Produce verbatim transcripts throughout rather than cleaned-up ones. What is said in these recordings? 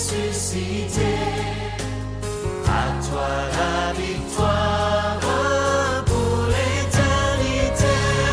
ressuscité. À toi la victoire pour l'éternité.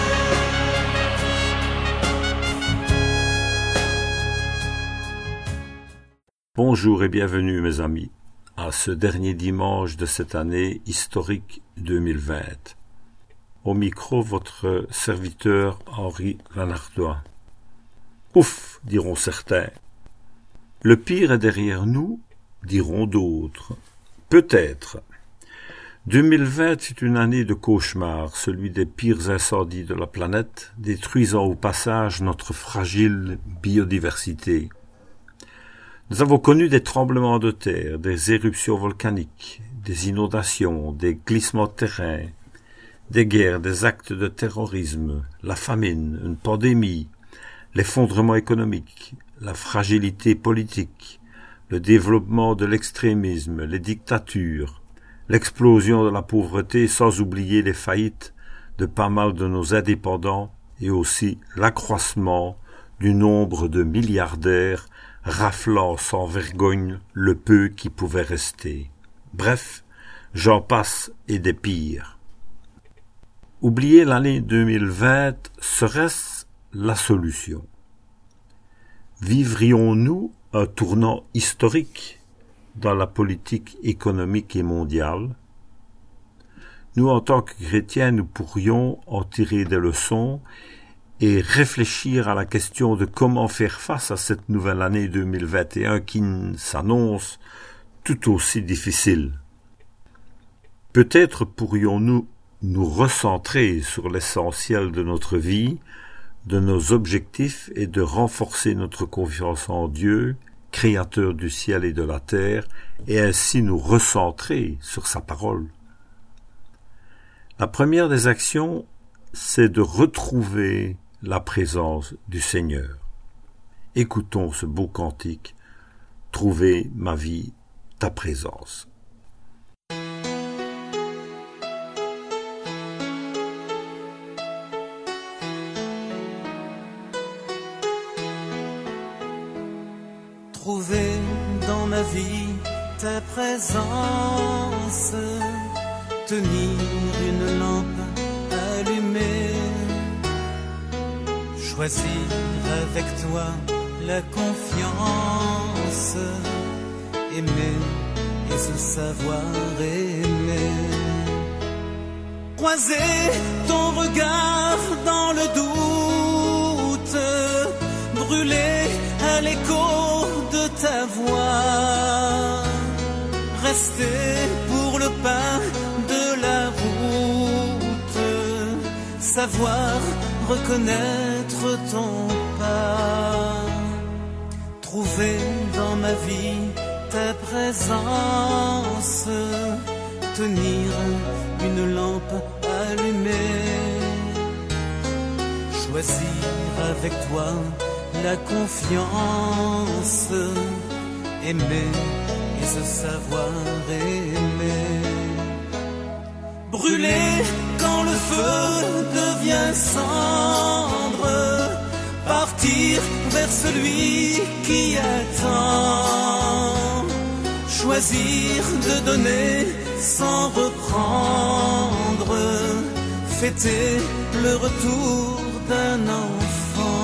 Bonjour et bienvenue mes amis à ce dernier dimanche de cette année historique deux mille vingt. Au micro, votre serviteur Henri Van Artois. Ouf, diront certains. Le pire est derrière nous, diront d'autres. Peut-être. deux mille vingt est une année de cauchemar, celui des pires incendies de la planète, détruisant au passage notre fragile biodiversité. Nous avons connu des tremblements de terre, des éruptions volcaniques, des inondations, des glissements de terrain, des guerres, des actes de terrorisme, la famine, une pandémie, l'effondrement économique, la fragilité politique, le développement de l'extrémisme, les dictatures, l'explosion de la pauvreté, sans oublier les faillites de pas mal de nos indépendants et aussi l'accroissement du nombre de milliardaires raflant sans vergogne le peu qui pouvait rester. Bref, j'en passe et des pires. Oublier l'année deux mille vingt, serait-ce la solution? Vivrions-nous un tournant historique dans la politique économique et mondiale? Nous, en tant que chrétiens, nous pourrions en tirer des leçons et réfléchir à la question de comment faire face à cette nouvelle année deux mille vingt et un qui s'annonce tout aussi difficile. Peut-être pourrions-nous nous recentrer sur l'essentiel de notre vie, de nos objectifs et de renforcer notre confiance en Dieu, créateur du ciel et de la terre, et ainsi nous recentrer sur sa parole. La première des actions, c'est de retrouver la présence du Seigneur. Écoutons ce beau cantique, « Trouver ma vie, ta présence ». Trouver dans ma vie ta présence, tenir une lampe allumée, choisir avec toi la confiance, aimer et se savoir aimer. Croiser ton regard dans le doute, brûler à l'écho de ta voix, rester pour le pain de la route, savoir reconnaître ton pas, trouver dans ma vie ta présence, tenir une lampe allumée, choisir avec toi la confiance, aimer et se savoir aimer. Brûler quand le feu devient cendre, partir vers celui qui attend, choisir de donner sans reprendre, fêter le retour d'un enfant.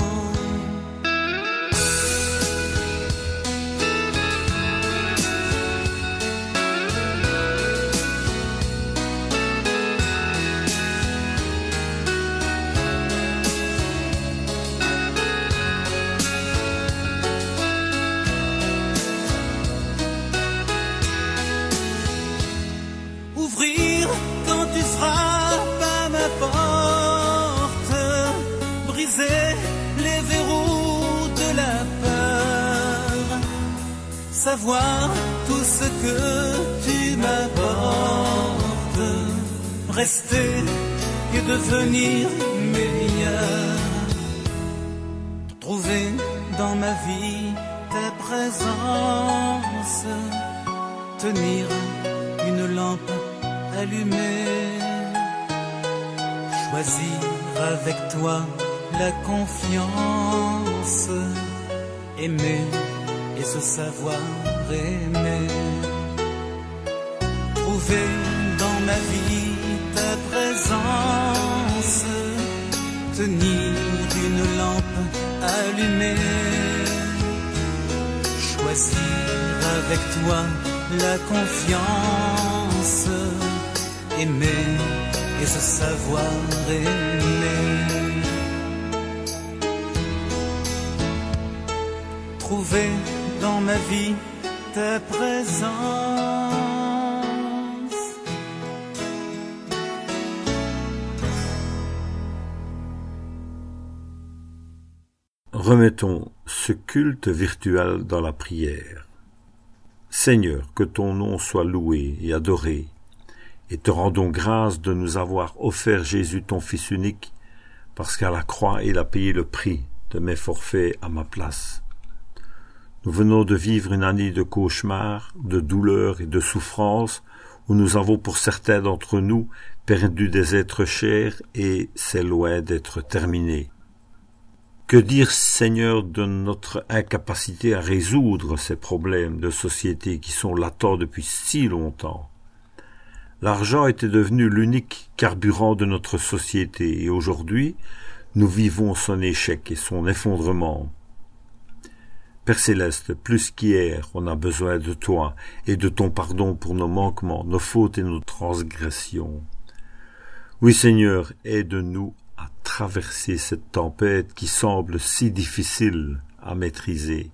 Ouvrir quand tu frappes à ma porte, briser les verrous de la peur, savoir tout ce que tu m'apportes, rester et devenir meilleur, trouver dans ma vie ta présence, tenir une lampe allumée, choisir avec toi la confiance, aimer et et se savoir aimer. Trouver dans ma vie ta présence, tenir une lampe allumée, choisir avec toi la confiance, aimer et se savoir aimer. Trouver dans ma vie ta présence. Remettons ce culte virtuel dans la prière. Seigneur, que ton nom soit loué et adoré, et te rendons grâce de nous avoir offert Jésus ton Fils unique, parce qu'à la croix il a payé le prix de mes forfaits à ma place. Nous venons de vivre une année de cauchemars, de douleurs et de souffrances, où nous avons pour certains d'entre nous perdu des êtres chers et c'est loin d'être terminé. Que dire, Seigneur, de notre incapacité à résoudre ces problèmes de société qui sont latents depuis si longtemps? L'argent était devenu l'unique carburant de notre société et aujourd'hui, nous vivons son échec et son effondrement. Père Céleste, plus qu'hier, on a besoin de toi et de ton pardon pour nos manquements, nos fautes et nos transgressions. Oui, Seigneur, aide-nous à traverser cette tempête qui semble si difficile à maîtriser.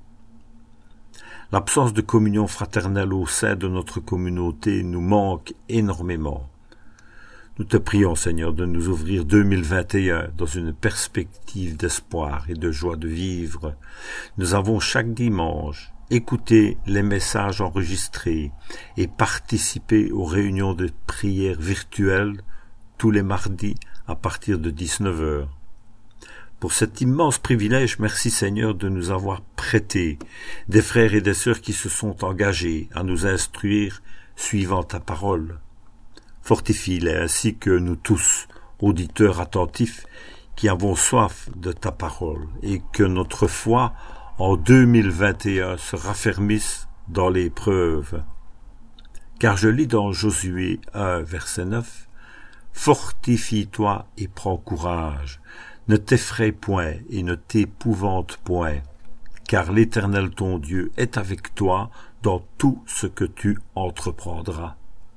L'absence de communion fraternelle au sein de notre communauté nous manque énormément. Nous te prions, Seigneur, de nous ouvrir deux mille vingt et un dans une perspective d'espoir et de joie de vivre. Nous avons chaque dimanche écouté les messages enregistrés et participé aux réunions de prière virtuelles tous les mardis à partir de dix-neuf heures. Pour cet immense privilège, merci Seigneur de nous avoir prêté des frères et des sœurs qui se sont engagés à nous instruire suivant ta parole. Fortifie-les ainsi que nous tous, auditeurs attentifs, qui avons soif de ta parole, et que notre foi en deux mille vingt et un se raffermisse dans l'épreuve. Car je lis dans Josué un, verset neuf, « Fortifie-toi et prends courage, ne t'effraie point et ne t'épouvante point, car l'Éternel ton Dieu est avec toi dans tout ce que tu entreprendras. »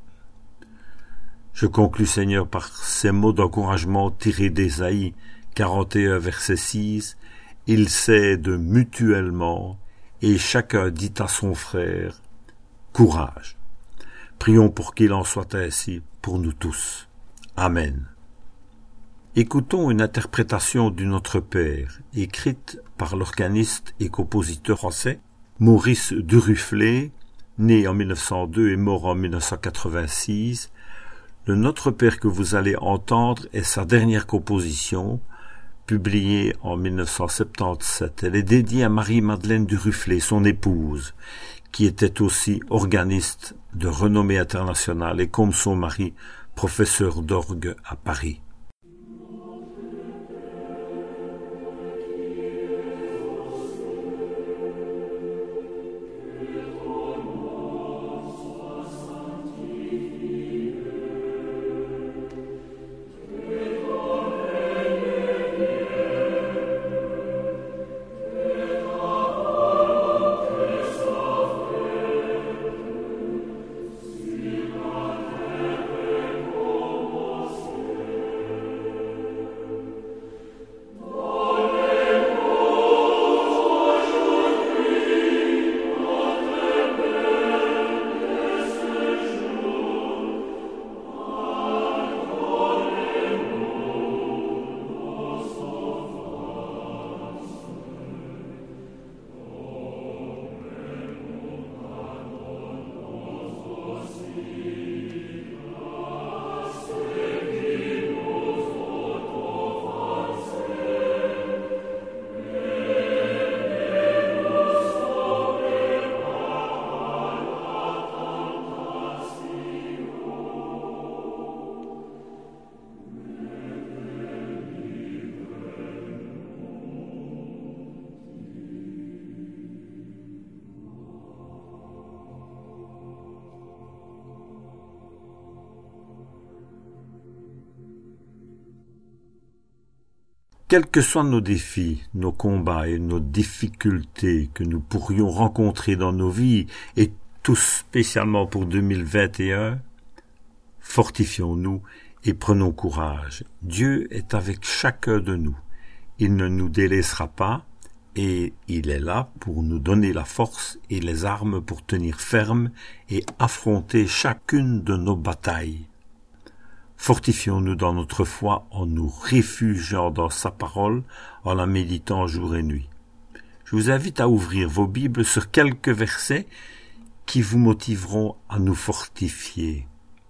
Je conclus, Seigneur, par ces mots d'encouragement tirés d'Ésaïe quarante et un, verset six. « Ils s'aident mutuellement, et chacun dit à son frère, « Courage !» Prions pour qu'il en soit ainsi pour nous tous. Amen. Écoutons une interprétation du Notre Père, écrite par l'organiste et compositeur français Maurice Duruflé, né en mille neuf cent deux et mort en mille neuf cent quatre-vingt-six. Le Notre Père que vous allez entendre est sa dernière composition, publiée en mille neuf cent soixante-dix-sept. Elle est dédiée à Marie-Madeleine Duruflé, son épouse, qui était aussi organiste de renommée internationale et comme son mari, professeur d'orgue à Paris. Quels que soient nos défis, nos combats et nos difficultés que nous pourrions rencontrer dans nos vies, et tout spécialement pour deux mille vingt et un, fortifions-nous et prenons courage. Dieu est avec chacun de nous. Il ne nous délaissera pas et il est là pour nous donner la force et les armes pour tenir ferme et affronter chacune de nos batailles. Fortifions-nous dans notre foi en nous réfugiant dans sa parole, en la méditant jour et nuit. Je vous invite à ouvrir vos Bibles sur quelques versets qui vous motiveront à nous fortifier.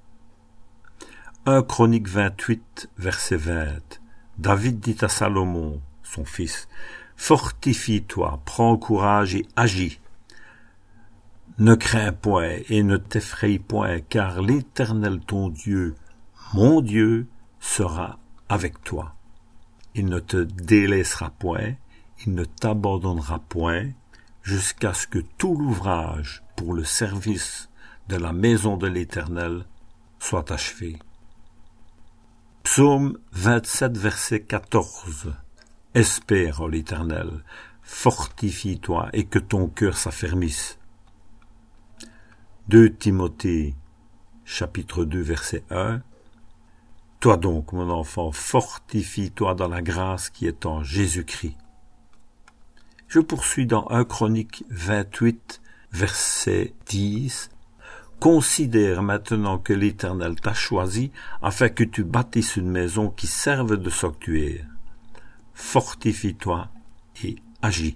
un Chronique vingt-huit, verset vingt. David dit à Salomon, son fils, « Fortifie-toi, prends courage et agis. Ne crains point et ne t'effraie point, car l'Éternel ton Dieu, mon Dieu, sera avec toi. Il ne te délaissera point, il ne t'abandonnera point, jusqu'à ce que tout l'ouvrage pour le service de la maison de l'Éternel soit achevé. » Psaume vingt-sept, verset quatorze. Espère en l'Éternel, fortifie-toi et que ton cœur s'affermisse. deux Timothée, chapitre deux, verset un. Toi donc, mon enfant, fortifie-toi dans la grâce qui est en Jésus-Christ. Je poursuis dans un Chronique vingt-huit, verset dix. Considère maintenant que l'Éternel t'a choisi afin que tu bâtisses une maison qui serve de sanctuaire. Fortifie-toi et agis.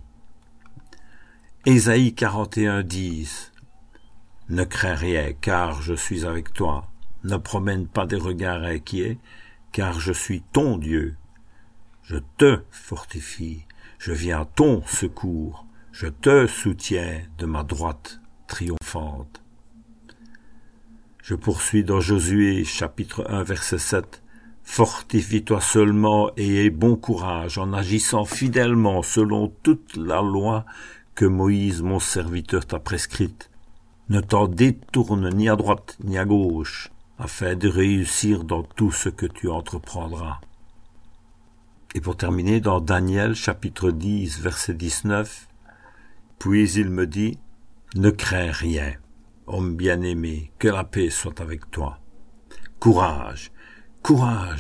Ésaïe quarante et un, dix. Ne crains rien, car je suis avec toi. Ne promène pas des regards inquiets, car je suis ton Dieu. Je te fortifie, je viens à ton secours, je te soutiens de ma droite triomphante. Je poursuis dans Josué, chapitre un, verset sept. Fortifie-toi seulement et aie bon courage en agissant fidèlement selon toute la loi que Moïse, mon serviteur, t'a prescrite. Ne t'en détourne ni à droite ni à gauche, afin de réussir dans tout ce que tu entreprendras. Et pour terminer, dans Daniel, chapitre dix, verset dix-neuf, puis il me dit, « Ne crains rien, homme bien-aimé, que la paix soit avec toi. Courage, courage !»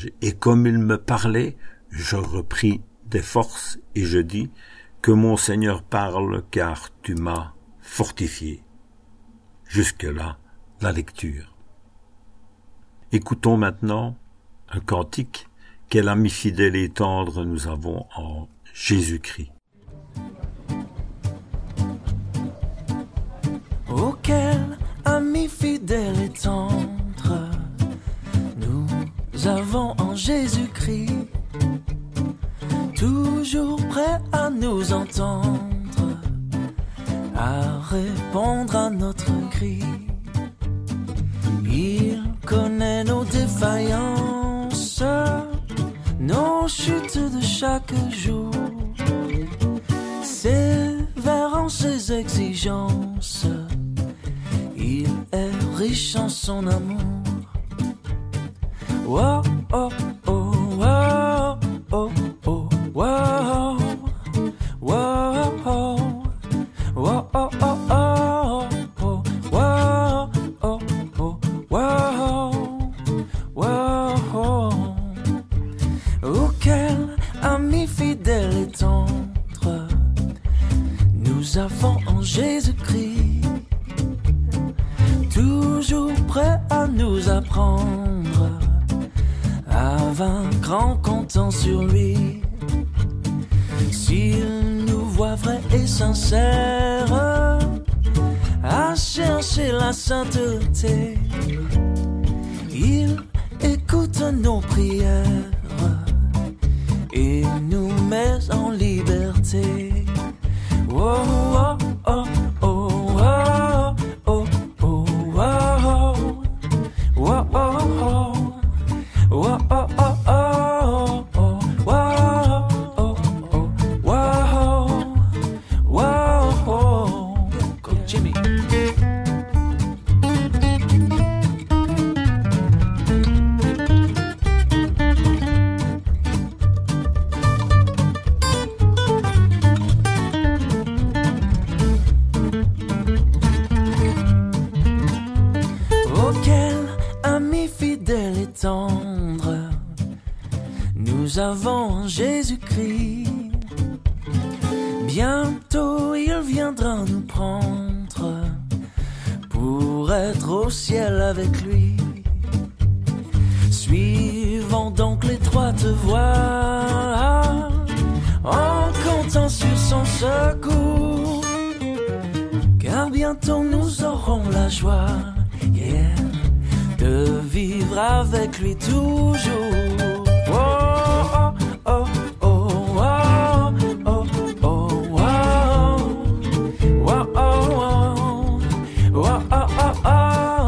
Et comme il me parlait, je repris des forces et je dis, « Que mon Seigneur parle, car tu m'as fortifié. » Jusque-là, la lecture. Écoutons maintenant un cantique. Quel ami fidèle et tendre nous avons en Jésus-Christ. Oh, quel ami fidèle et tendre nous avons en Jésus-Christ, toujours prêt à nous entendre, à répondre à notre cri. Il connaît nos défaillances, nos chutes de chaque jour, sévère en ses exigences, il est riche en son amour. Oh, oh, oh, oh, oh, oh, oh, oh, oh, oh, oh, oh. Fidèle et tendre, nous avons en Jésus-Christ, toujours prêt à nous apprendre à vaincre en comptant sur lui. S'il nous voit vrais et sincères à chercher la sainteté, il écoute nos prières et nous met en liberté. Oh, oh, oh, oh, oh, oh, oh, oh, oh, oh, oh, oh, oh, attendre. Nous avons un Jésus-Christ. Bientôt il viendra nous prendre pour être au ciel avec lui. Suivons donc l'étroite voie en comptant sur son secours, car bientôt nous aurons la joie, yeah, de vivre avec lui toujours. Oh, oh, oh, oh, oh, oh, oh, oh, oh, oh, oh, oh, oh.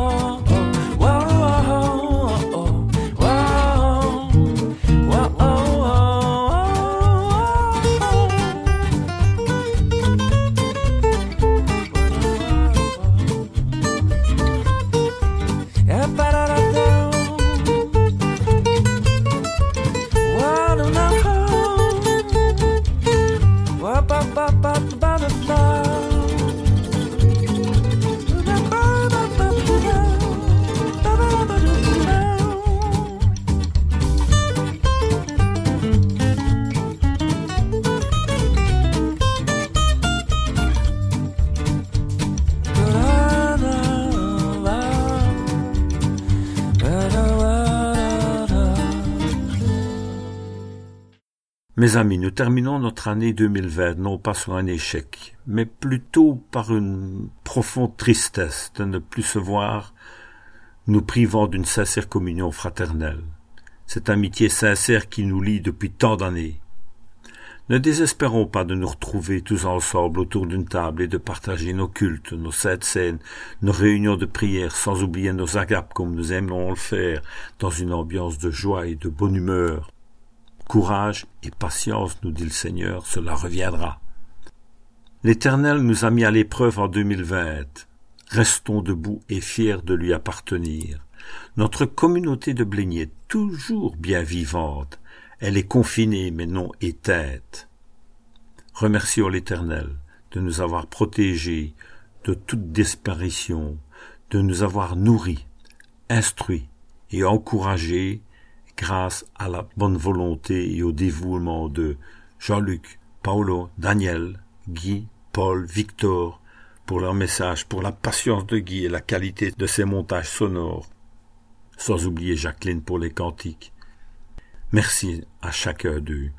Mes amis, nous terminons notre année deux mille vingt, non pas sur un échec, mais plutôt par une profonde tristesse de ne plus se voir, nous privant d'une sincère communion fraternelle. Cette amitié sincère qui nous lie depuis tant d'années. Ne désespérons pas de nous retrouver tous ensemble autour d'une table et de partager nos cultes, nos saintes scènes, nos réunions de prière, sans oublier nos agapes comme nous aimons le faire, dans une ambiance de joie et de bonne humeur. Courage et patience, nous dit le Seigneur, cela reviendra. L'Éternel nous a mis à l'épreuve en deux mille vingt. Restons debout et fiers de lui appartenir. Notre communauté de Blénier est toujours bien vivante. Elle est confinée mais non éteinte. Remercions l'Éternel de nous avoir protégés de toute disparition, de nous avoir nourris, instruits et encouragés grâce à la bonne volonté et au dévouement de Jean-Luc, Paolo, Daniel, Guy, Paul, Victor, pour leur message, pour la patience de Guy et la qualité de ses montages sonores, sans oublier Jacqueline pour les cantiques. Merci à chacun d'eux.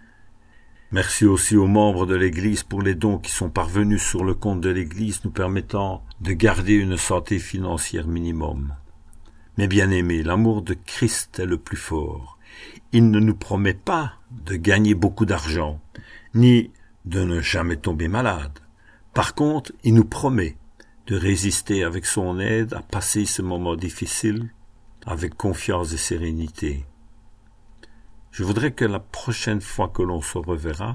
Merci aussi aux membres de l'Église pour les dons qui sont parvenus sur le compte de l'Église, nous permettant de garder une santé financière minimum. Mais bien-aimés, l'amour de Christ est le plus fort. Il ne nous promet pas de gagner beaucoup d'argent, ni de ne jamais tomber malade. Par contre, il nous promet de résister avec son aide à passer ce moment difficile avec confiance et sérénité. Je voudrais que la prochaine fois que l'on se reverra,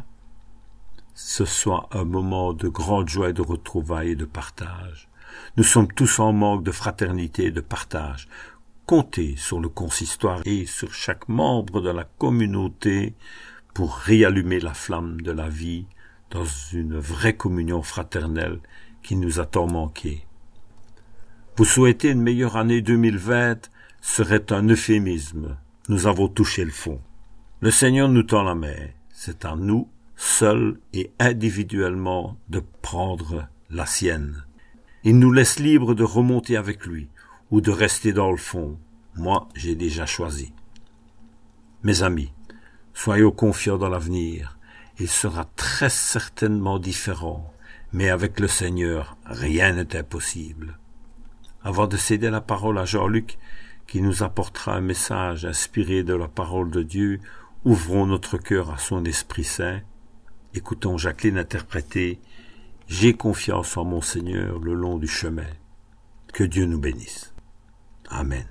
ce soit un moment de grande joie et de retrouvailles et de partage. Nous sommes tous en manque de fraternité et de partage. Comptez sur le consistoire et sur chaque membre de la communauté pour réallumer la flamme de la vie dans une vraie communion fraternelle qui nous a tant manqué. Vous souhaiter une meilleure année deux mille vingt serait un euphémisme. Nous avons touché le fond. Le Seigneur nous tend la main. C'est à nous, seuls et individuellement, de prendre la sienne. Il nous laisse libres de remonter avec lui ou de rester dans le fond. Moi, j'ai déjà choisi. Mes amis, soyons confiants dans l'avenir. Il sera très certainement différent, mais avec le Seigneur, rien n'est impossible. Avant de céder la parole à Jean-Luc, qui nous apportera un message inspiré de la parole de Dieu, ouvrons notre cœur à son Esprit Saint. Écoutons Jacqueline interpréter « J'ai confiance en mon Seigneur le long du chemin ». Que Dieu nous bénisse. Amen.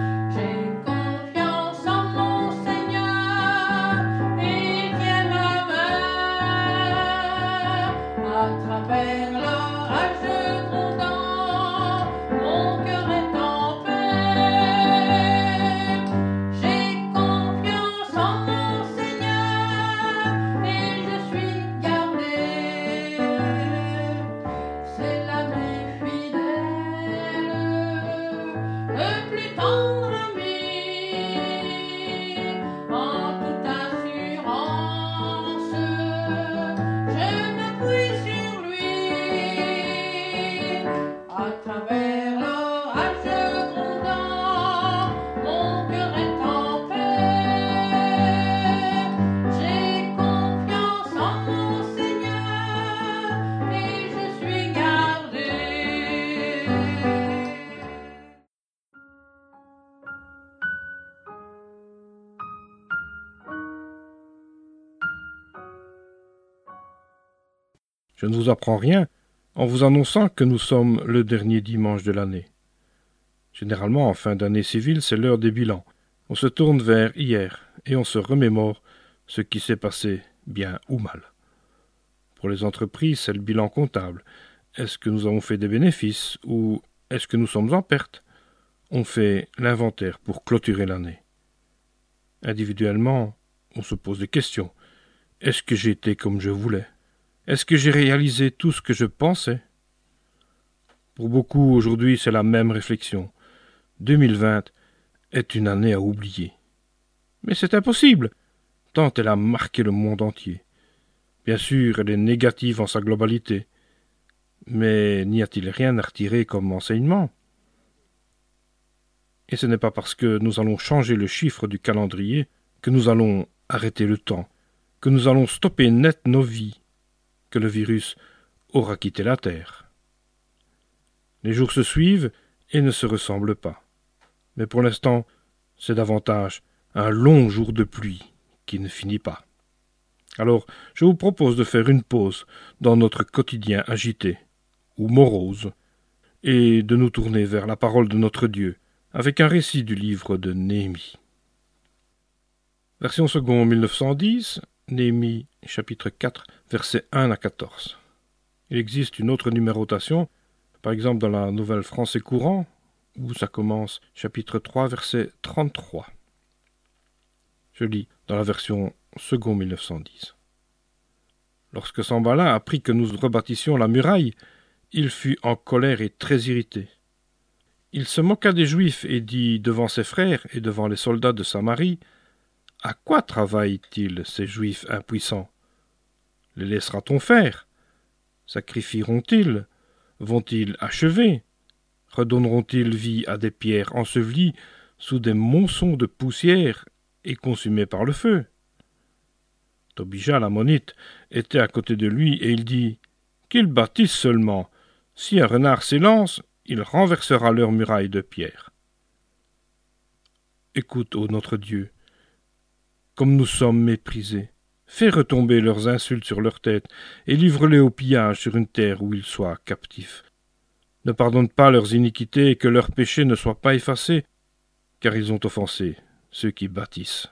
J'ai confiance en mon Seigneur, il vient me Je ne vous apprends rien en vous annonçant que nous sommes le dernier dimanche de l'année. Généralement, en fin d'année civile, c'est l'heure des bilans. On se tourne vers hier et on se remémore ce qui s'est passé, bien ou mal. Pour les entreprises, c'est le bilan comptable. Est-ce que nous avons fait des bénéfices ou est-ce que nous sommes en perte? On fait l'inventaire pour clôturer l'année. Individuellement, on se pose des questions. Est-ce que j'ai été comme je voulais? Est-ce que j'ai réalisé tout ce que je pensais? Pour beaucoup, aujourd'hui, c'est la même réflexion. deux mille vingt est une année à oublier. Mais c'est impossible, tant elle a marqué le monde entier. Bien sûr, elle est négative en sa globalité. Mais n'y a-t-il rien à retirer comme enseignement? Et ce n'est pas parce que nous allons changer le chiffre du calendrier que nous allons arrêter le temps, que nous allons stopper net nos vies, que le virus aura quitté la Terre. Les jours se suivent et ne se ressemblent pas. Mais pour l'instant, c'est davantage un long jour de pluie qui ne finit pas. Alors, je vous propose de faire une pause dans notre quotidien agité, ou morose, et de nous tourner vers la parole de notre Dieu, avec un récit du livre de Néhémie. Version seconde mille neuf cent dix, Néhémie chapitre quatre, versets un à quatorze. Il existe une autre numérotation, par exemple dans la Nouvelle Français courant, où ça commence chapitre trois, verset trente-trois. Je lis dans la version seconde mille neuf cent dix. Lorsque Sanballat apprit que nous rebâtissions la muraille, il fut en colère et très irrité. Il se moqua des Juifs et dit devant ses frères et devant les soldats de Samarie: « À quoi travaillent-ils, ces Juifs impuissants? Les laissera-t-on faire? Sacrifieront-ils? Vont-ils achever? Redonneront-ils vie à des pierres ensevelies sous des monceaux de poussière et consumées par le feu? » Tobija l'ammonite était à côté de lui et il dit: « Qu'ils bâtissent seulement. Si un renard s'élance, il renversera leurs murailles de pierre. » Écoute, ô notre Dieu, comme nous sommes méprisés. Fais retomber leurs insultes sur leur tête et livre-les au pillage sur une terre où ils soient captifs. Ne pardonne pas leurs iniquités et que leurs péchés ne soient pas effacés, car ils ont offensé ceux qui bâtissent.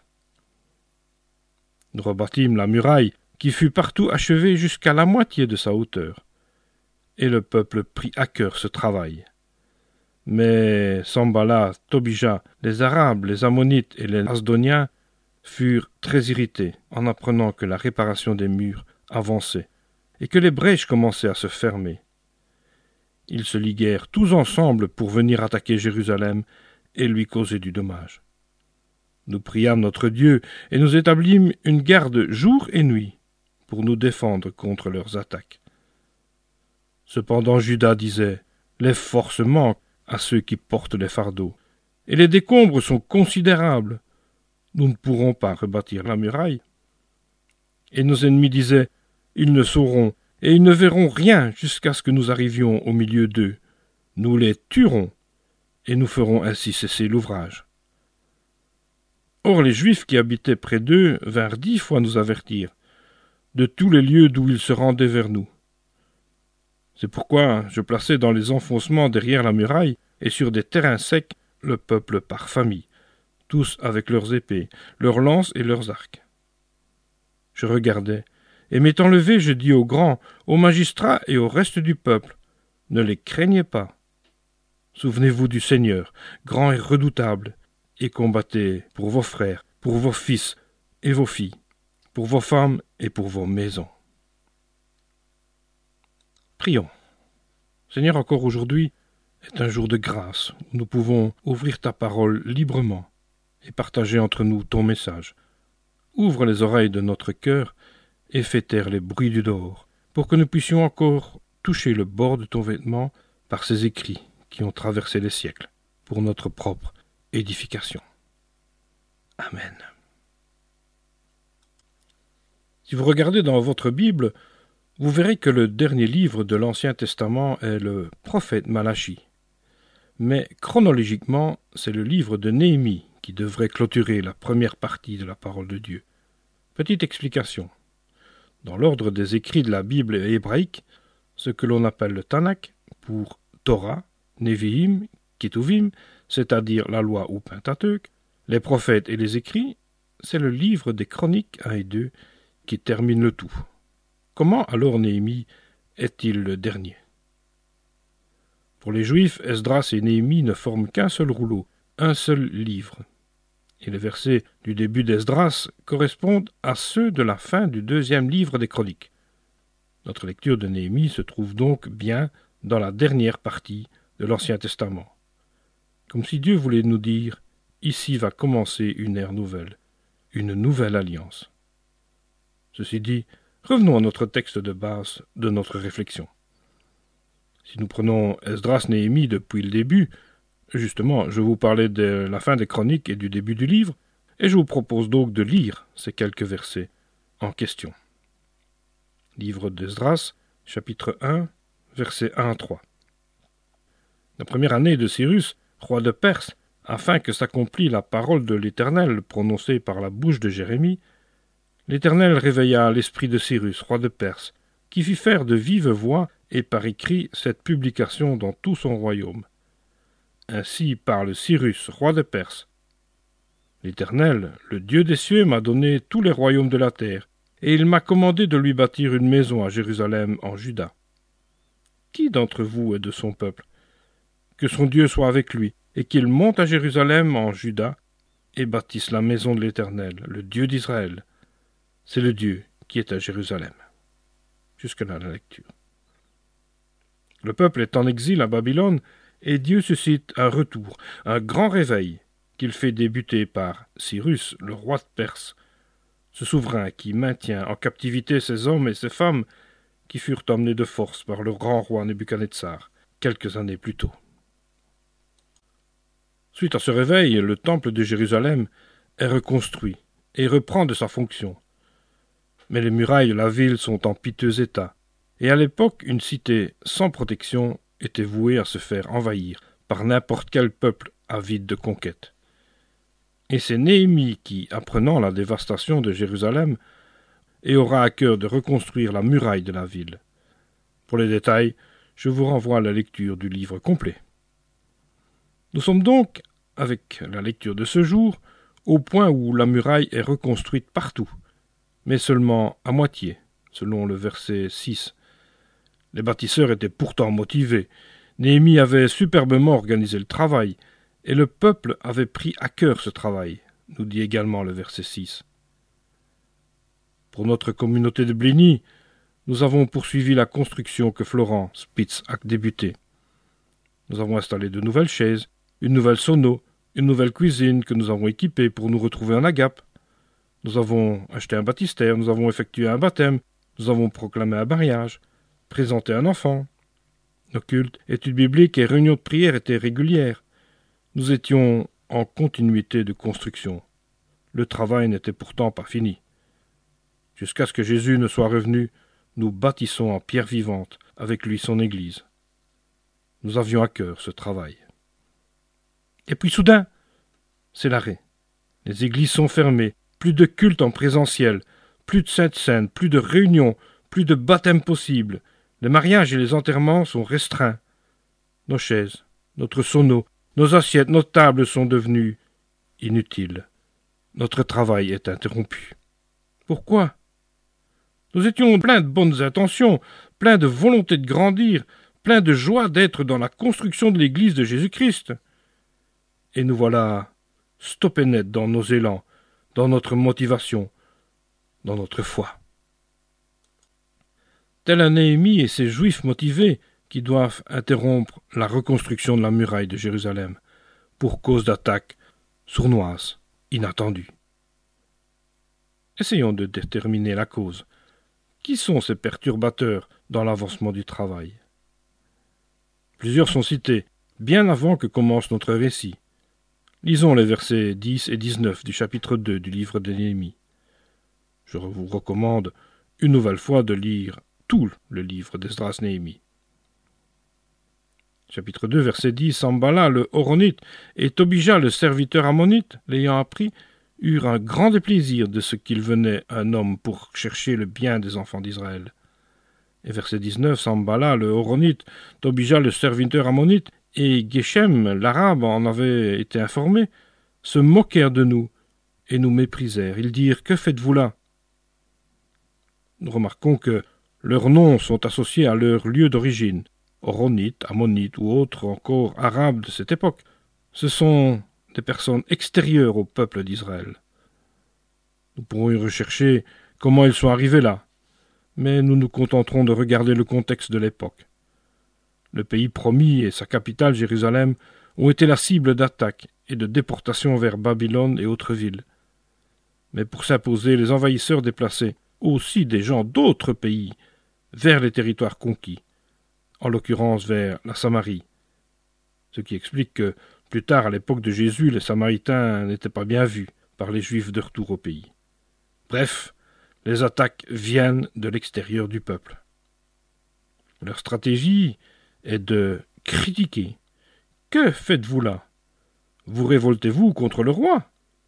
Nous rebâtîmes la muraille, qui fut partout achevée jusqu'à la moitié de sa hauteur. Et le peuple prit à cœur ce travail. Mais Sanballat, Tobija, les Arabes, les Ammonites et les Asdoniens furent très irrités en apprenant que la réparation des murs avançait et que les brèches commençaient à se fermer. Ils se liguèrent tous ensemble pour venir attaquer Jérusalem et lui causer du dommage. Nous priâmes notre Dieu et nous établîmes une garde jour et nuit pour nous défendre contre leurs attaques. Cependant Juda disait: « Les forces manquent à ceux qui portent les fardeaux, et les décombres sont considérables. Nous ne pourrons pas rebâtir la muraille. » Et nos ennemis disaient: « Ils ne sauront, et ils ne verront rien jusqu'à ce que nous arrivions au milieu d'eux. Nous les tuerons, et nous ferons ainsi cesser l'ouvrage. » Or les Juifs qui habitaient près d'eux vinrent dix fois nous avertir de tous les lieux d'où ils se rendaient vers nous. C'est pourquoi je plaçai dans les enfoncements derrière la muraille et sur des terrains secs le peuple par famille, tous avec leurs épées, leurs lances et leurs arcs. Je regardais, et m'étant levé, je dis aux grands, aux magistrats et au reste du peuple: « Ne les craignez pas. Souvenez-vous du Seigneur, grand et redoutable, et combattez pour vos frères, pour vos fils et vos filles, pour vos femmes et pour vos maisons. » Prions. Seigneur, encore aujourd'hui est un jour de grâce où nous pouvons ouvrir ta parole librement et partager entre nous ton message. Ouvre les oreilles de notre cœur et fais taire les bruits du dehors, pour que nous puissions encore toucher le bord de ton vêtement par ces écrits qui ont traversé les siècles, pour notre propre édification. Amen. Si vous regardez dans votre Bible, vous verrez que le dernier livre de l'Ancien Testament est le prophète Malachie. Mais chronologiquement, c'est le livre de Néhémie qui devrait clôturer la première partie de la parole de Dieu. Petite explication. Dans l'ordre des écrits de la Bible hébraïque, ce que l'on appelle le Tanakh, pour Torah, Nevi'im, Ketuvim, c'est-à-dire la loi ou Pentateuque, les prophètes et les écrits, c'est le livre des Chroniques un et deux qui termine le tout. Comment alors Néhémie est-il le dernier? Pour les Juifs, Esdras et Néhémie ne forment qu'un seul rouleau, un seul livre. Et les versets du début d'Esdras correspondent à ceux de la fin du deuxième livre des Chroniques. Notre lecture de Néhémie se trouve donc bien dans la dernière partie de l'Ancien Testament. Comme si Dieu voulait nous dire, ici va commencer une ère nouvelle, une nouvelle alliance. Ceci dit, revenons à notre texte de base de notre réflexion. Si nous prenons Esdras-Néhémie depuis le début, justement, je vous parlais de la fin des Chroniques et du début du livre, et je vous propose donc de lire ces quelques versets en question. Livre d'Esdras, chapitre un, versets un à trois. La première année de Cyrus, roi de Perse, afin que s'accomplît la parole de l'Éternel prononcée par la bouche de Jérémie, l'Éternel réveilla l'esprit de Cyrus, roi de Perse, qui fit faire de vive voix et par écrit cette publication dans tout son royaume. Ainsi parle Cyrus, roi de Perse. L'Éternel, le Dieu des cieux, m'a donné tous les royaumes de la terre, et il m'a commandé de lui bâtir une maison à Jérusalem en Juda. Qui d'entre vous est de son peuple? Que son Dieu soit avec lui, et qu'il monte à Jérusalem en Juda, et bâtisse la maison de l'Éternel, le Dieu d'Israël. C'est le Dieu qui est à Jérusalem. Jusque-là la lecture. Le peuple est en exil à Babylone, et Dieu suscite un retour, un grand réveil, qu'il fait débuter par Cyrus, le roi de Perse, ce souverain qui maintient en captivité ces hommes et ces femmes qui furent emmenés de force par le grand roi Nebuchadnezzar, quelques années plus tôt. Suite à ce réveil, le temple de Jérusalem est reconstruit et reprend de sa fonction. Mais les murailles de la ville sont en piteux état, et à l'époque, une cité sans protection était vouée à se faire envahir par n'importe quel peuple avide de conquête. Et c'est Néhémie qui, apprenant la dévastation de Jérusalem, et aura à cœur de reconstruire la muraille de la ville. Pour les détails, je vous renvoie à la lecture du livre complet. Nous sommes donc, avec la lecture de ce jour, au point où la muraille est reconstruite partout, mais seulement à moitié, selon le verset six. Les bâtisseurs étaient pourtant motivés. Néhémie avait superbement organisé le travail, et le peuple avait pris à cœur ce travail, nous dit également le verset six. Pour notre communauté de Blény, nous avons poursuivi la construction que Florent Spitz a débutée. Nous avons installé de nouvelles chaises, une nouvelle sono, une nouvelle cuisine que nous avons équipée pour nous retrouver en agape. Nous avons acheté un baptistère, nous avons effectué un baptême, nous avons proclamé un mariage, présenté un enfant. Nos cultes, études bibliques et réunions de prière étaient régulières. Nous étions en continuité de construction. Le travail n'était pourtant pas fini. Jusqu'à ce que Jésus ne soit revenu, nous bâtissons en pierre vivante avec lui son Église. Nous avions à cœur ce travail. Et puis soudain, c'est l'arrêt. Les églises sont fermées, plus de culte en présentiel, plus de sainte scène, plus de réunions, plus de baptêmes possibles. Les mariages et les enterrements sont restreints. Nos chaises, notre sono, nos assiettes, nos tables sont devenues inutiles. Notre travail est interrompu. Pourquoi? Nous étions pleins de bonnes intentions, pleins de volonté de grandir, pleins de joie d'être dans la construction de l'Église de Jésus-Christ. Et nous voilà stoppés net dans nos élans, dans notre motivation, dans notre foi. Tel un Néhémie et ces Juifs motivés qui doivent interrompre la reconstruction de la muraille de Jérusalem pour cause d'attaques sournoises, inattendues. Essayons de déterminer la cause. Qui sont ces perturbateurs dans l'avancement du travail? Plusieurs sont cités, bien avant que commence notre récit. Lisons les versets dix et dix-neuf du chapitre deux du livre de Néhémie. Je vous recommande une nouvelle fois de lire tout le livre d'Esdras-Néhémie. Chapitre deux, verset dix. Sambala, le Horonite, et Tobija, le serviteur ammonite, l'ayant appris, eurent un grand déplaisir de ce qu'il venait un homme pour chercher le bien des enfants d'Israël. Et verset dix-neuf, Sambala, le Horonite, Tobija, le serviteur ammonite, et Geshem, l'arabe, en avait été informé, se moquèrent de nous et nous méprisèrent. Ils dirent « Que faites-vous là ?» Nous remarquons que leurs noms sont associés à leur lieu d'origine, Horonite, Ammonite ou autres encore arabes de cette époque. Ce sont des personnes extérieures au peuple d'Israël. Nous pourrons y rechercher comment ils sont arrivés là, mais nous nous contenterons de regarder le contexte de l'époque. Le pays promis et sa capitale, Jérusalem, ont été la cible d'attaques et de déportations vers Babylone et autres villes. Mais pour s'imposer, les envahisseurs déplaçaient aussi des gens d'autres pays vers les territoires conquis, en l'occurrence vers la Samarie. Ce qui explique que, plus tard, à l'époque de Jésus, les Samaritains n'étaient pas bien vus par les Juifs de retour au pays. Bref, les attaques viennent de l'extérieur du peuple. Leur stratégie est de critiquer. Que faites-vous là? Vous révoltez-vous contre le roi?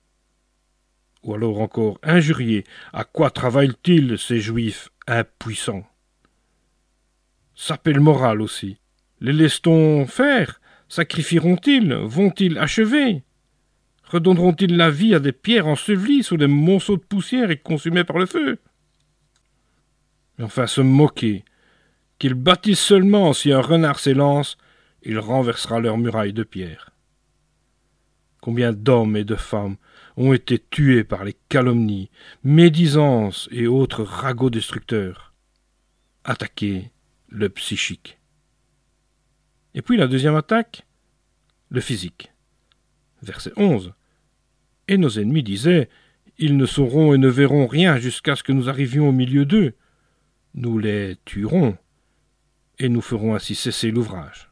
Ou alors encore injurier. À quoi travaillent-ils ces Juifs impuissants? Saper le moral aussi. Les laisse-t-on faire? Sacrifieront-ils? Vont-ils achever? Redonneront-ils la vie à des pierres ensevelies sous des monceaux de poussière et consumées par le feu? Mais enfin, se moquer, qu'ils bâtissent seulement si un renard s'élance, il renversera leurs murailles de pierre. Combien d'hommes et de femmes ont été tués par les calomnies, médisances et autres ragots destructeurs. Attaquer le psychique. Et puis la deuxième attaque, le physique. Verset onze. Et nos ennemis disaient, ils ne sauront et ne verront rien jusqu'à ce que nous arrivions au milieu d'eux. Nous les tuerons, et nous ferons ainsi cesser l'ouvrage.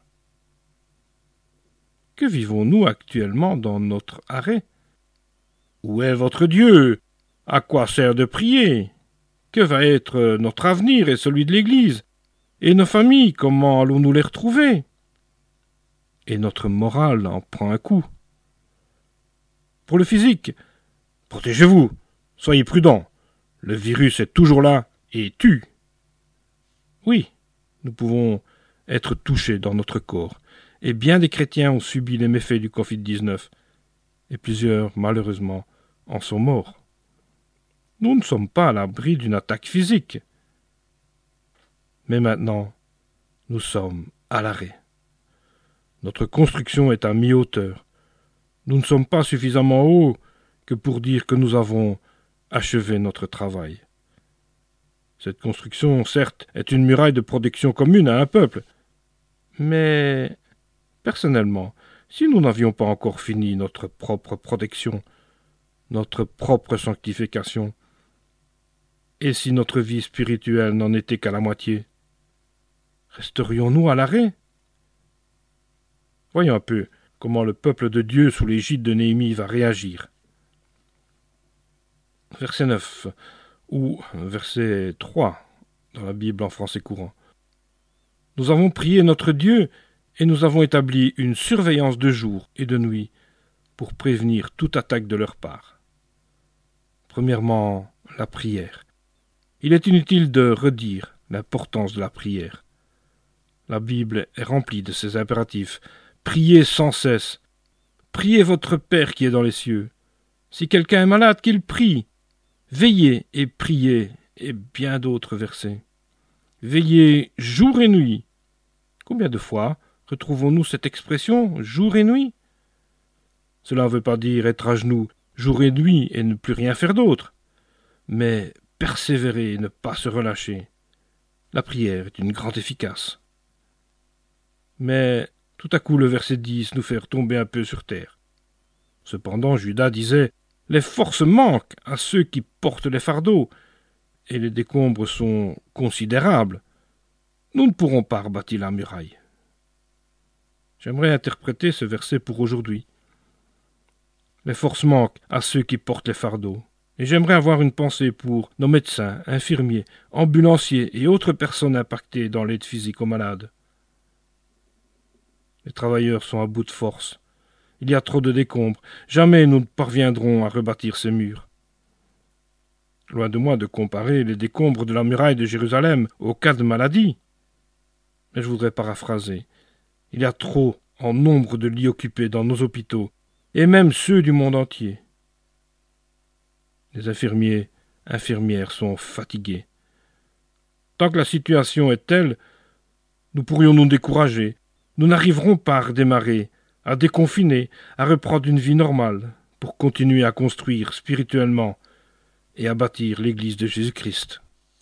Que vivons-nous actuellement dans notre arrêt? Où est votre Dieu? À quoi sert de prier? Que va être notre avenir et celui de l'Église? Et nos familles, comment allons-nous les retrouver? Et notre morale en prend un coup. Pour le physique, protégez-vous, soyez prudents. Le virus est toujours là et tue. Oui, nous pouvons être touchés dans notre corps, et bien des chrétiens ont subi les méfaits du covid dix-neuf, et plusieurs, malheureusement, en sont morts. Nous ne sommes pas à l'abri d'une attaque physique. Mais maintenant, nous sommes à l'arrêt. Notre construction est à mi-hauteur. Nous ne sommes pas suffisamment hauts que pour dire que nous avons achevé notre travail. Cette construction, certes, est une muraille de protection commune à un peuple. Mais, personnellement, si nous n'avions pas encore fini notre propre protection, notre propre sanctification, et si notre vie spirituelle n'en était qu'à la moitié, resterions-nous à l'arrêt? Voyons un peu comment le peuple de Dieu sous l'égide de Néhémie va réagir. Verset neuf, ou verset trois dans la Bible en français courant. Nous avons prié notre Dieu et nous avons établi une surveillance de jour et de nuit pour prévenir toute attaque de leur part. Premièrement, la prière. Il est inutile de redire l'importance de la prière. La Bible est remplie de ces impératifs. Priez sans cesse. Priez votre Père qui est dans les cieux. Si quelqu'un est malade, qu'il prie. Veillez et priez, et bien d'autres versets. Veillez jour et nuit. Combien de fois retrouvons-nous cette expression jour et nuit? Cela ne veut pas dire être à genoux jour et nuit et ne plus rien faire d'autre, mais persévérer et ne pas se relâcher. La prière est une grande efficace. Mais tout à coup le verset dix nous fait retomber un peu sur terre. Cependant Judas disait « Les forces manquent à ceux qui portent les fardeaux, et les décombres sont considérables. Nous ne pourrons pas rebâtir la muraille. » J'aimerais interpréter ce verset pour aujourd'hui. Les forces manquent à ceux qui portent les fardeaux. Et j'aimerais avoir une pensée pour nos médecins, infirmiers, ambulanciers et autres personnes impactées dans l'aide physique aux malades. Les travailleurs sont à bout de force. Il y a trop de décombres. Jamais nous ne parviendrons à rebâtir ces murs. Loin de moi de comparer les décombres de la muraille de Jérusalem aux cas de maladie. Mais je voudrais paraphraser. Il y a trop en nombre de lits occupés dans nos hôpitaux, et même ceux du monde entier. Les infirmiers, infirmières sont fatigués. Tant que la situation est telle, nous pourrions nous décourager. Nous n'arriverons pas à redémarrer, à déconfiner, à reprendre une vie normale, pour continuer à construire spirituellement et à bâtir l'Église de Jésus-Christ.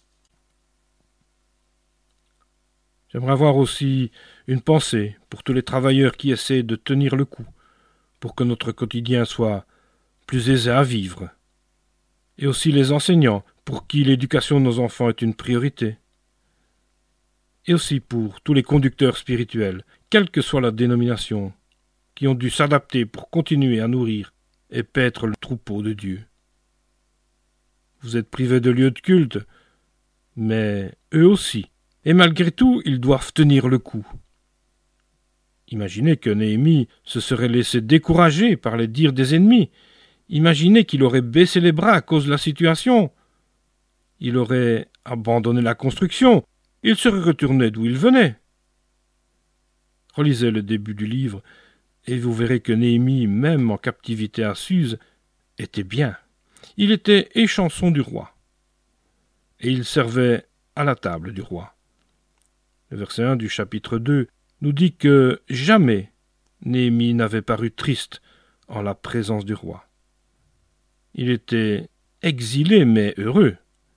J'aimerais avoir aussi une pensée pour tous les travailleurs qui essaient de tenir le coup, pour que notre quotidien soit plus aisé à vivre, et aussi les enseignants, pour qui l'éducation de nos enfants est une priorité, et aussi pour tous les conducteurs spirituels, quelle que soit la dénomination, qui ont dû s'adapter pour continuer à nourrir et paître le troupeau de Dieu. Vous êtes privés de lieux de culte, mais eux aussi, et malgré tout, ils doivent tenir le coup. Imaginez que Néhémie se serait laissé décourager par les dires des ennemis. Imaginez qu'il aurait baissé les bras à cause de la situation. Il aurait abandonné la construction. Il serait retourné d'où il venait. Relisez le début du livre, et vous verrez que Néhémie, même en captivité à Suse, était bien. Il était échanson du roi, et il servait à la table du roi. Le verset un du chapitre deux nous dit que jamais Néhémie n'avait paru triste en la présence du roi. Il était exilé mais heureux.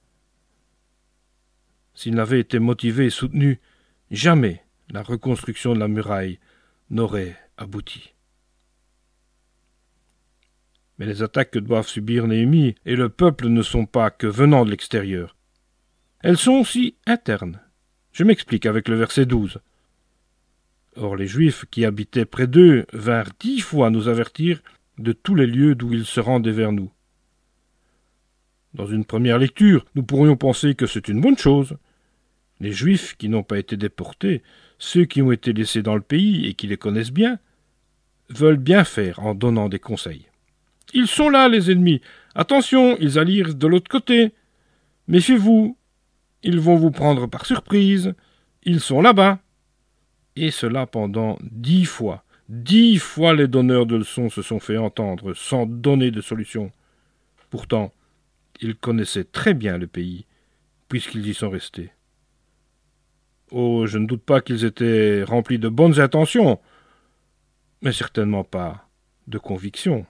S'il n'avait été motivé et soutenu, jamais la reconstruction de la muraille n'aurait abouti. Mais les attaques que doivent subir Néhémie et le peuple ne sont pas que venant de l'extérieur. Elles sont aussi internes. Je m'explique avec le verset douze. Or les Juifs qui habitaient près d'eux vinrent dix fois nous avertir de tous les lieux d'où ils se rendaient vers nous. Dans une première lecture, nous pourrions penser que c'est une bonne chose. Les Juifs qui n'ont pas été déportés, ceux qui ont été laissés dans le pays et qui les connaissent bien, veulent bien faire en donnant des conseils. Ils sont là, les ennemis. Attention, ils arrivent de l'autre côté. Méfiez-vous. Ils vont vous prendre par surprise. Ils sont là-bas. Et cela pendant dix fois. Dix fois les donneurs de leçons se sont fait entendre sans donner de solution. Pourtant, ils connaissaient très bien le pays, puisqu'ils y sont restés. Oh, je ne doute pas qu'ils étaient remplis de bonnes intentions, mais certainement pas de conviction.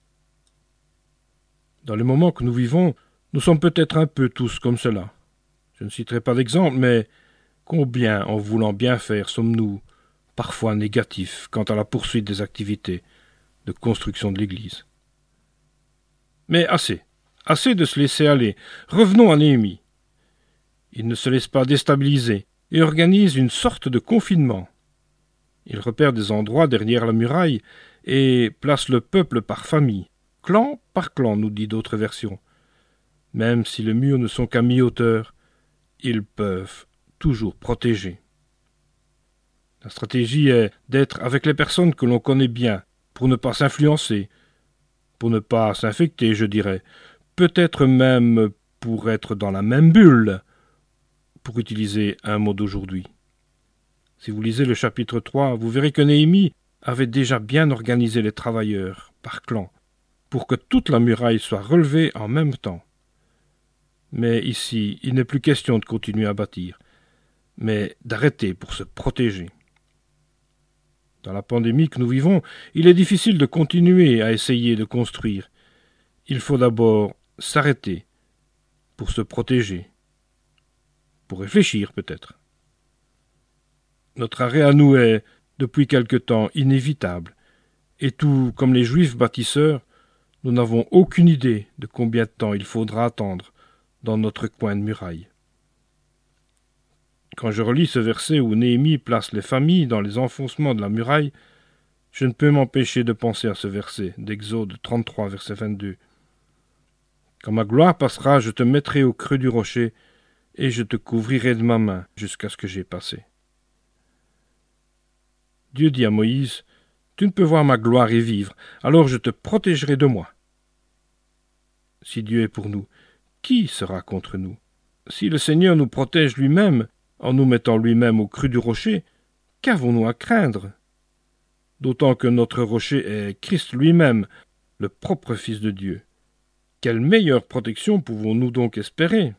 Dans les moments que nous vivons, nous sommes peut-être un peu tous comme cela. Je ne citerai pas d'exemple, mais combien, en voulant bien faire, sommes-nous parfois négatifs quant à la poursuite des activités de construction de l'Église. Mais assez, assez de se laisser aller. Revenons à Néhémie. Il ne se laisse pas déstabiliser et organise une sorte de confinement. Il repère des endroits derrière la muraille et place le peuple par famille. Clan par clan, nous dit d'autres versions. Même si les murs ne sont qu'à mi-hauteur, ils peuvent toujours protéger. La stratégie est d'être avec les personnes que l'on connaît bien, pour ne pas s'influencer, pour ne pas s'infecter, je dirais, peut-être même pour être dans la même bulle, pour utiliser un mot d'aujourd'hui. Si vous lisez le chapitre trois, vous verrez que Néhémie avait déjà bien organisé les travailleurs par clan, pour que toute la muraille soit relevée en même temps. Mais ici, il n'est plus question de continuer à bâtir, mais d'arrêter pour se protéger. Dans la pandémie que nous vivons, il est difficile de continuer à essayer de construire. Il faut d'abord s'arrêter pour se protéger, pour réfléchir peut-être. Notre arrêt à nous est, depuis quelque temps, inévitable, et tout comme les Juifs bâtisseurs, nous n'avons aucune idée de combien de temps il faudra attendre dans notre coin de muraille. Quand je relis ce verset où Néhémie place les familles dans les enfoncements de la muraille, je ne peux m'empêcher de penser à ce verset d'Exode trente-trois, verset vingt-deux. « Quand ma gloire passera, je te mettrai au creux du rocher, et je te couvrirai de ma main jusqu'à ce que j'aie passé. » Dieu dit à Moïse, « Tu ne peux voir ma gloire et vivre, alors je te protégerai de moi. Si Dieu est pour nous, qui sera contre nous? Si le Seigneur nous protège lui-même, en nous mettant lui-même au creux du rocher, qu'avons-nous à craindre? D'autant que notre rocher est Christ lui-même, le propre Fils de Dieu. Quelle meilleure protection pouvons-nous donc espérer?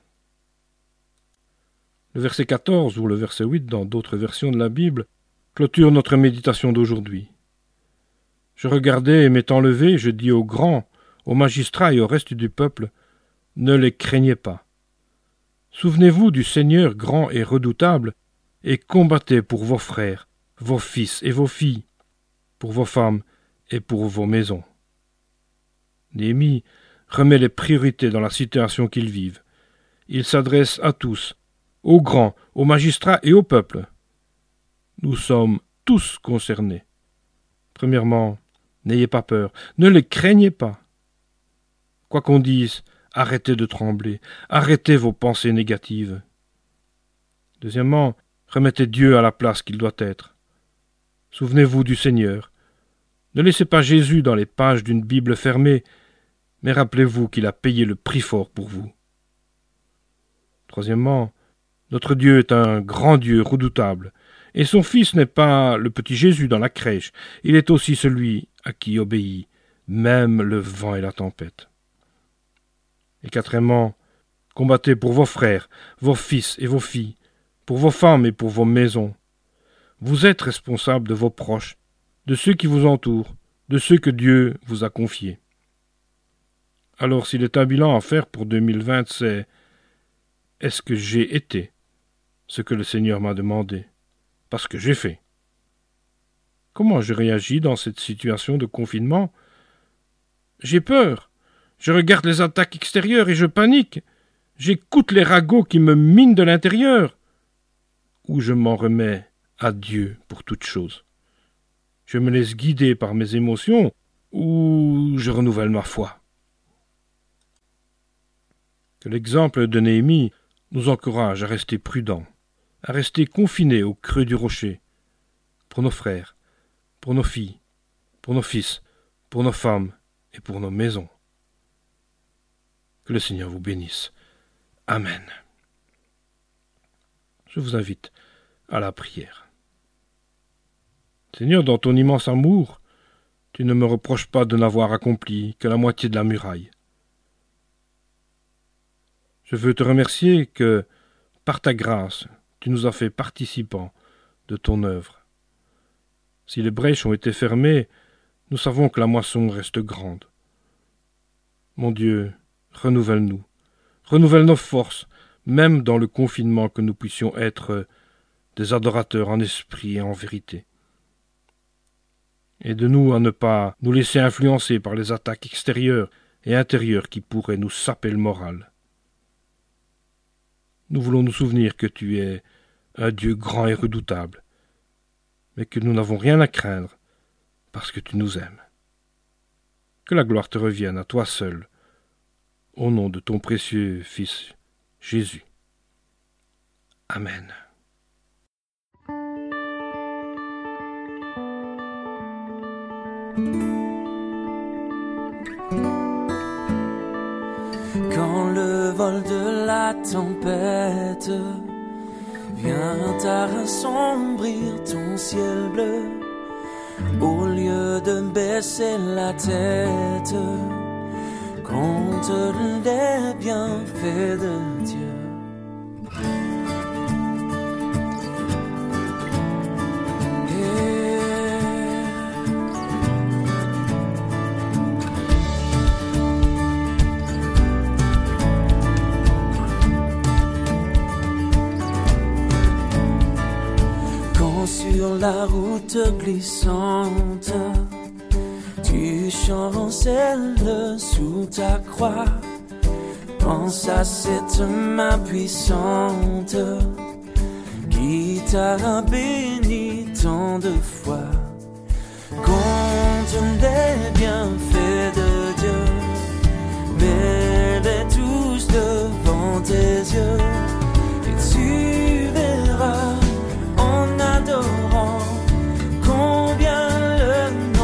Le verset quatorze ou le verset huit dans d'autres versions de la Bible clôture notre méditation d'aujourd'hui. Je regardais et m'étant levé, je dis aux grands, aux magistrats et au reste du peuple, ne les craignez pas. Souvenez-vous du Seigneur grand et redoutable, et combattez pour vos frères, vos fils et vos filles, pour vos femmes et pour vos maisons. Néhémie remet les priorités dans la situation qu'ils vivent. Il s'adresse à tous, aux grands, aux magistrats et au peuple. Nous sommes tous concernés. Premièrement, n'ayez pas peur, ne les craignez pas. Quoi qu'on dise, arrêtez de trembler, arrêtez vos pensées négatives. Deuxièmement, remettez Dieu à la place qu'il doit être. Souvenez-vous du Seigneur. Ne laissez pas Jésus dans les pages d'une Bible fermée, mais rappelez-vous qu'il a payé le prix fort pour vous. Troisièmement, notre Dieu est un grand Dieu redoutable, et son Fils n'est pas le petit Jésus dans la crèche, il est aussi celui à qui obéit même le vent et la tempête. Et quatrièmement, combattez pour vos frères, vos fils et vos filles, pour vos femmes et pour vos maisons. Vous êtes responsables de vos proches, de ceux qui vous entourent, de ceux que Dieu vous a confiés. Alors s'il est un bilan à faire pour deux mille vingt, c'est « Est-ce que j'ai été ce que le Seigneur m'a demandé, parce que j'ai fait. Comment je réagis dans cette situation de confinement? J'ai peur. Je regarde les attaques extérieures et je panique. J'écoute les ragots qui me minent de l'intérieur. Ou je m'en remets à Dieu pour toute chose. Je me laisse guider par mes émotions ou je renouvelle ma foi. Que l'exemple de Néhémie nous encourage à rester prudents, à rester confinés au creux du rocher, pour nos frères, pour nos filles, pour nos fils, pour nos femmes et pour nos maisons. Que le Seigneur vous bénisse. Amen. Je vous invite à la prière. Seigneur, dans ton immense amour, tu ne me reproches pas de n'avoir accompli que la moitié de la muraille. Je veux te remercier que, par ta grâce, tu nous as fait participants de ton œuvre. Si les brèches ont été fermées, nous savons que la moisson reste grande. Mon Dieu, renouvelle-nous, renouvelle nos forces, même dans le confinement, que nous puissions être des adorateurs en esprit et en vérité. Aide-nous à ne pas nous laisser influencer par les attaques extérieures et intérieures qui pourraient nous saper le moral. Nous voulons nous souvenir que tu es un Dieu grand et redoutable, mais que nous n'avons rien à craindre parce que tu nous aimes. Que la gloire te revienne à toi seul, au nom de ton précieux Fils Jésus. Amen. Quand le vol de la tempête vient à assombrir ton ciel bleu, au lieu de baisser la tête, compte les bienfaits de Dieu. Sur la route glissante, tu chancelles sous ta croix. Pense à cette main puissante qui t'a béni tant de fois. Compte les bienfaits de Dieu, mets-les tous devant tes yeux, et tu verras en adorant combien le nom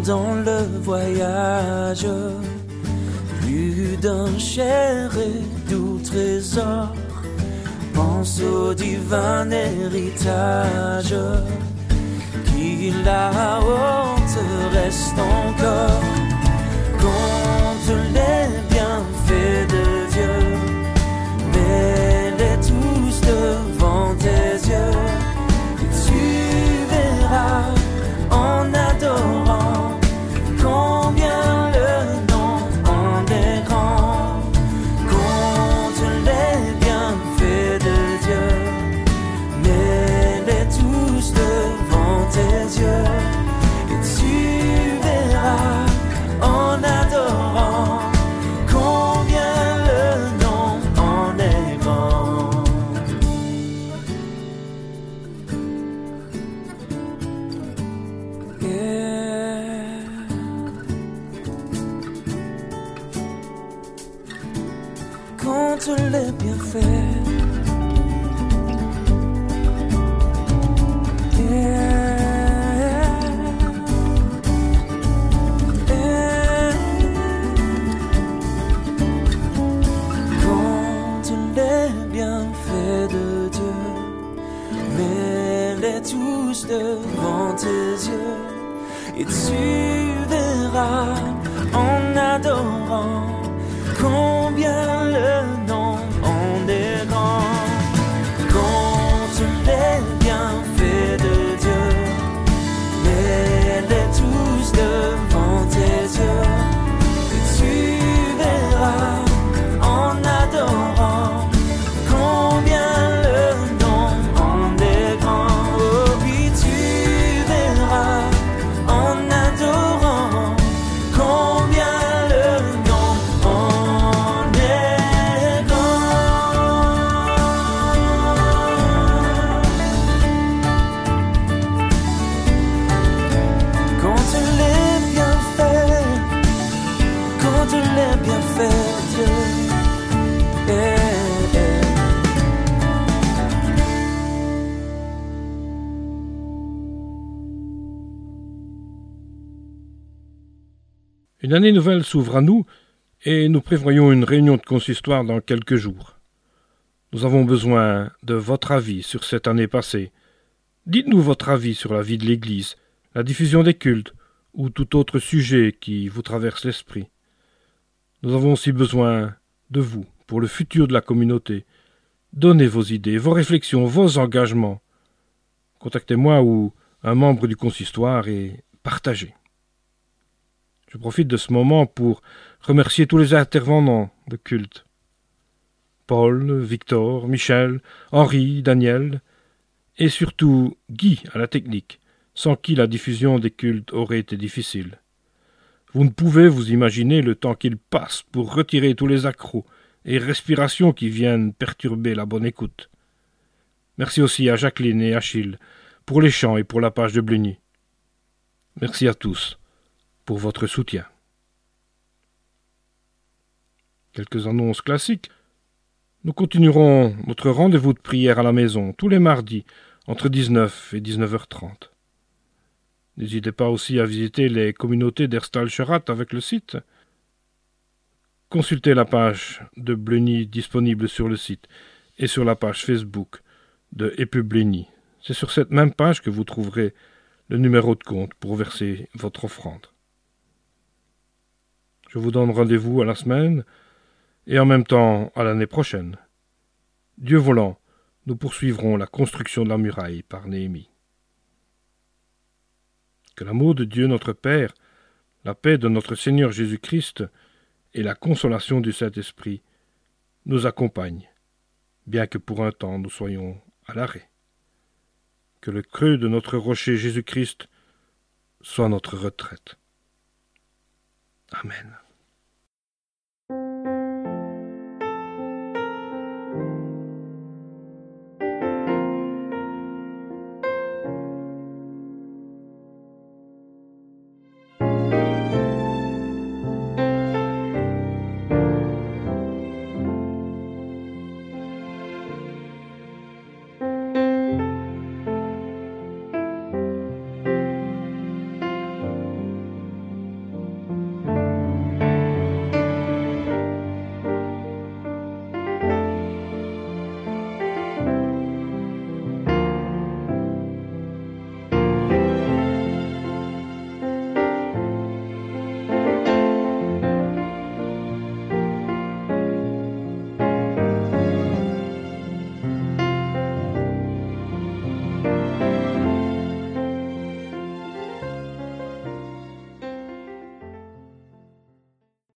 pendant le voyage, plus d'un cher et doux trésor, pense au divin héritage qui là-haut te reste encore. Compte les bienfaits de Dieu, mets-les tous devant tes yeux, et tu verras en adorant combien le nom en est grand. Compte les bienfaits de Dieu, mets-les tous devant tes yeux, et tu verras en adorant combien le nom en est grand. Yeah. Compte les bienfaits. Tous devant tes yeux, et tu verras en adorant combien le nom en est grand. Compte les bienfaits de Dieu, mets-les tous devant tes yeux, et tu verras en adorant combien le nom en est grand. En adorant combien le nom en est grand. Compte les bienfaits, compte les bienfaits de Dieu. Yeah, yeah. Une année nouvelle s'ouvre à nous et nous prévoyons une réunion de consistoire dans quelques jours. Nous avons besoin de votre avis sur cette année passée. Dites-nous votre avis sur la vie de l'Église, la diffusion des cultes ou tout autre sujet qui vous traverse l'esprit. Nous avons aussi besoin de vous pour le futur de la communauté. Donnez vos idées, vos réflexions, vos engagements. Contactez-moi ou un membre du consistoire et partagez. Je profite de ce moment pour remercier tous les intervenants de culte. Paul, Victor, Michel, Henri, Daniel, et surtout Guy à la technique, sans qui la diffusion des cultes aurait été difficile. Vous ne pouvez vous imaginer le temps qu'il passe pour retirer tous les accros et respirations qui viennent perturber la bonne écoute. Merci aussi à Jacqueline et Achille pour les chants et pour la page de Blugny. Merci à tous pour votre soutien. Quelques annonces classiques. Nous continuerons notre rendez-vous de prière à la maison tous les mardis entre dix-neuf et dix-neuf heures trente. N'hésitez pas aussi à visiter les communautés d'Erstal-Cherat avec le site. Consultez la page de Blugny disponible sur le site et sur la page Facebook de Epu Blugny. C'est sur cette même page que vous trouverez le numéro de compte pour verser votre offrande. Je vous donne rendez-vous à la semaine et en même temps à l'année prochaine. Dieu voulant, nous poursuivrons la construction de la muraille par Néhémie. Que l'amour de Dieu notre Père, la paix de notre Seigneur Jésus-Christ et la consolation du Saint-Esprit nous accompagnent, bien que pour un temps nous soyons à l'arrêt. Que le creux de notre rocher Jésus-Christ soit notre retraite. Amen.